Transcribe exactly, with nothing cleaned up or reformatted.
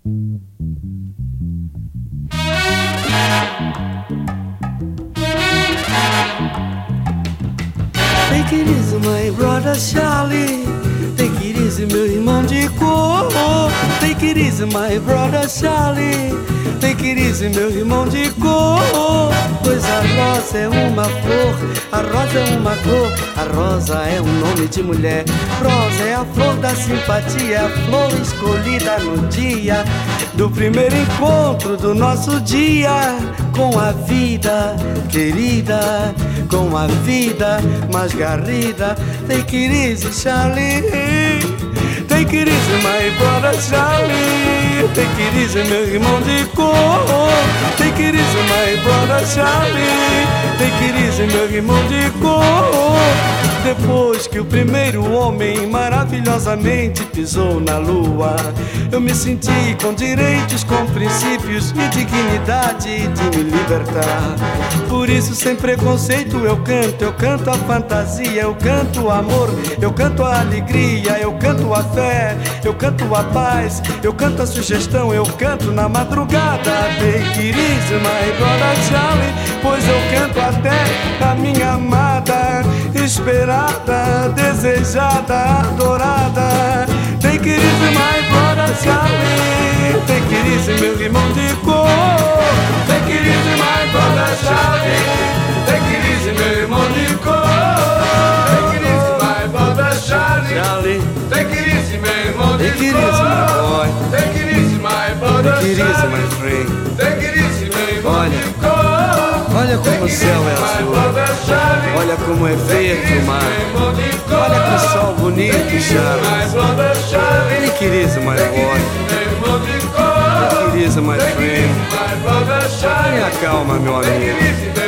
Take it easy, my brother Charlie. Take it easy, meu irmão de cor. Take it easy, my brother Charlie. Take it easy, meu irmão de cor. Pois a rosa é uma flor, a rosa é uma cor, a rosa é um nome de mulher. Rosa é a flor da simpatia, a flor escolhida no dia do primeiro encontro do nosso dia com a vida querida, com a vida mais garrida. Take it easy, Charlie. Take it easy, my brother Charlie. Take it easy, meu irmão de cor. Take it easy, my brother Charlie. Take it easy, meu irmão de cor. Depois que o primeiro homem maravilhosamente pisou na lua, eu me senti com direitos, com princípios e dignidade de me libertar. Por isso, sem preconceito, eu canto, eu canto a fantasia, eu canto o amor, eu canto a alegria, eu canto a fé, eu canto a paz, eu canto a sugestão, eu canto na madrugada. Take it easy, my brother Charlie, pois eu canto até a minha amada, esperada, desejada, adorada. Take it easy, my brother Charlie. Take it easy, meu irmão de cor. Take it easy, my brother Charlie. Take it easy, meu irmão de cor. Take it easy, my brother Charlie. Charlie. Take it easy, meu irmão de cor. Take it easy, my boy. Take it easy, my brother Charlie. Take it easy, my friend. Take it easy, meu irmão de cor. Olha como o céu é azul, olha como é verde o mar, olha que sol bonito, Charlie. Take it easy, my boy. Take it easy, my friend. Tenha calma, meu amigo.